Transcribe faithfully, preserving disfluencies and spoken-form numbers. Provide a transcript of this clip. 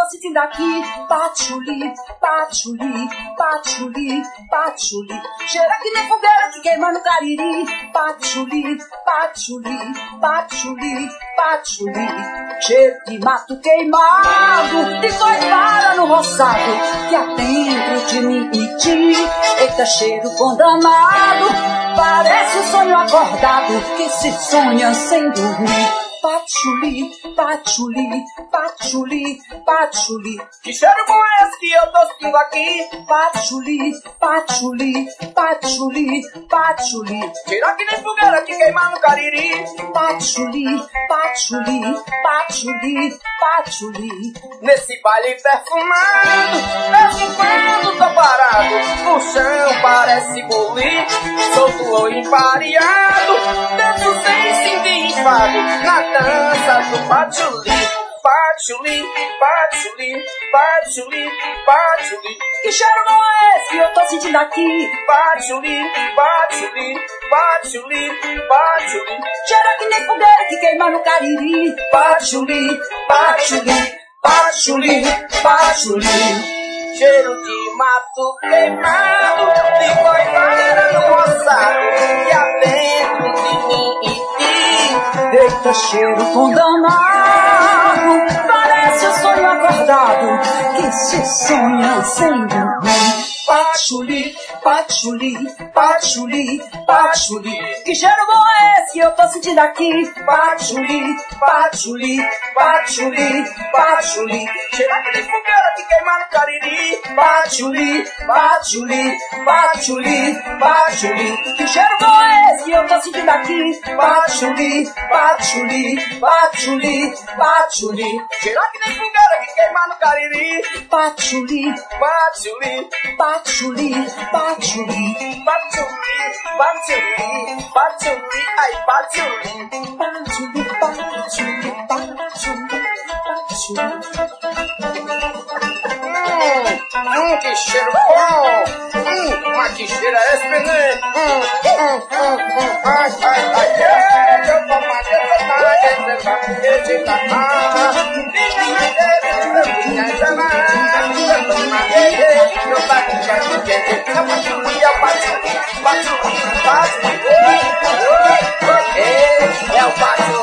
sentindo aqui. Patchouli, patchouli, patchouli, patchouli. Cheira que nem fogueira que queima no Cariri. Patchouli, patchouli, patchouli, patchouli. Cheiro de mato queimado, de coivara no roçado, que há dentro de mim e ti. Eita, cheiro condenado, parece um sonho acordado, que se sonha sem dormir. Patchouli, patchouli, patchouli, patchouli. Que cheiro bom é esse que eu tô sentindo aqui? Patchouli, patchouli, patchouli, patchouli. Cheira que nem fogueira que queima no Cariri. Patchouli, patchouli, patchouli, patchouli. Nesse baile perfumado, mesmo quando tô parado, o chão parece bulir, solto ou empareado, danço sem sentir enfado, na dança do patchouli. Patchouli, patchouli, patchouli, patchouli. Que cheiro bom é esse que eu tô sentindo aqui? Patchouli, patchouli, patchouli, patchouli. Cheira que nem fogueira que queima no Cariri. Patchouli, patchouli, patchouli, patchouli. Cheiro de mato queimado, de coivara no roçado, e há dentro de mim e ti. Eita, cheiro condenado, parece um sonho acordado, que se sonha sem dormir. Patchouli, patchouli, patchouli, patchouli. Que cheiro bom é esse que eu tô sentindo aqui? Patchouli, patchouli, patchouli, patchouli. Cheira que nem fogueira que queima no Cariri. Patchouli, patchouli, patchouli, patchouli. Que cheiro bom é esse que eu tô sentindo aqui? Patchouli, patchouli, patchouli, patchouli. Cheira que nem fogueira que queima no Cariri. Patchouli, patchouli, patchouli, patchouli, patchouli, patchouli, patchouli, ai patchouli. Patchouli, patchouli, patchouli, patchouli. Hum, que cheiro bom! Hum, mas que cheiro é esse, menino? Hum, hum, hum, hum, ai, ai, ai, eu tô é o